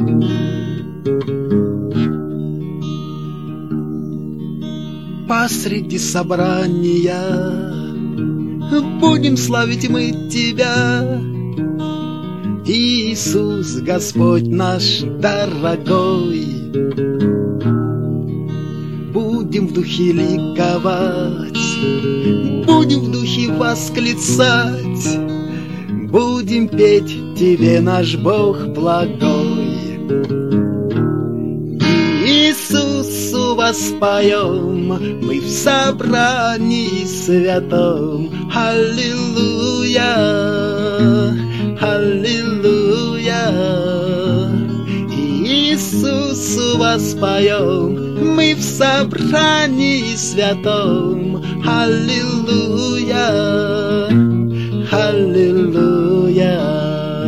Посреди собрания будем славить мы Тебя, Иисус, Господь наш дорогой. Будем в духе ликовать, будем в духе восклицать, будем петь Тебе, наш Бог благой. Иисусу воспоем мы в собрании святом. Аллилуйя, аллилуйя. Иисусу воспоем мы в собрании святом. Аллилуйя, аллилуйя.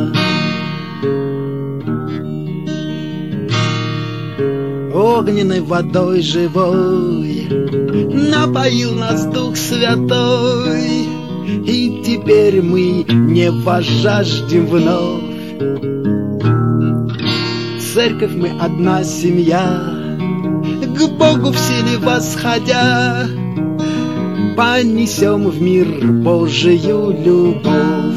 Огненной водой живой напоил нас Дух Святой, и теперь мы не возжаждем вновь. Церковь мы одна семья, к Богу в силе восходя, понесем в мир Божию любовь.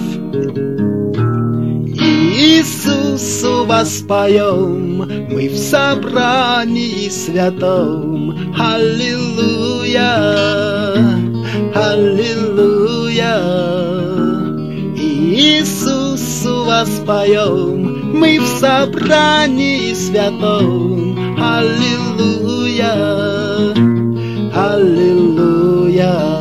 Иисусу воспоем мы в собрании святом. Аллилуйя, аллилуйя. Иисусу воспоем мы в собрании святом. Аллилуйя, аллилуйя.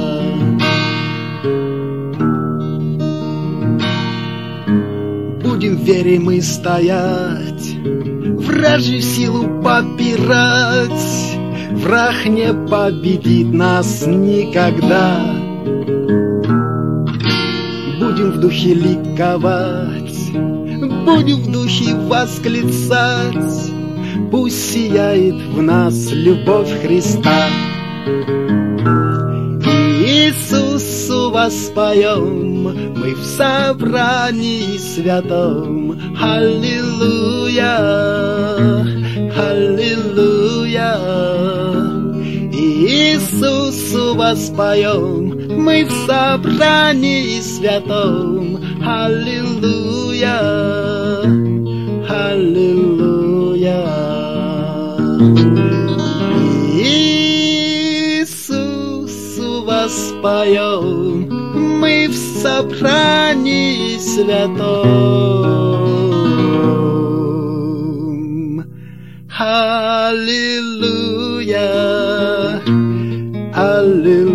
Будем в вере мы стоять, вражью силу попирать, враг не победит нас никогда. Будем в духе ликовать, будем в духе восклицать, пусть сияет в нас любовь Христа. Иисусу воспоем мы в собрании святом. Аллилуйя, аллилуйя. Иисусу воспоем мы в собрании святом. Аллилуйя, аллилуйя. Иисусу воспоем мы в собрании святом. Аллилуйя, аллилуйя.